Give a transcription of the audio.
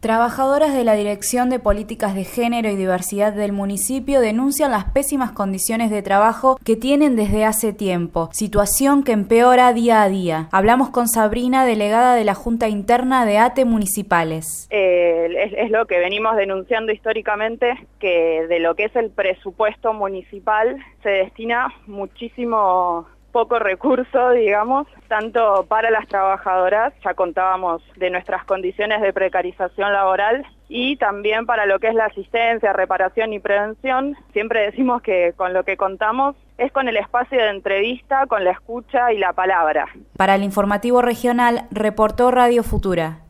Trabajadoras de la Dirección de Políticas de Género y Diversidad del municipio denuncian las pésimas condiciones de trabajo que tienen desde hace tiempo, situación que empeora día a día. Hablamos con Sabrina, delegada de la Junta Interna de ATE Municipales. Es lo que venimos denunciando históricamente, que de lo que es el presupuesto municipal se destina muchísimo poco recurso, digamos, tanto para las trabajadoras, ya contábamos de nuestras condiciones de precarización laboral, y también para lo que es la asistencia, reparación y prevención. Siempre decimos que con lo que contamos es con el espacio de entrevista, con la escucha y la palabra. Para el informativo regional, reportó Radio Futura.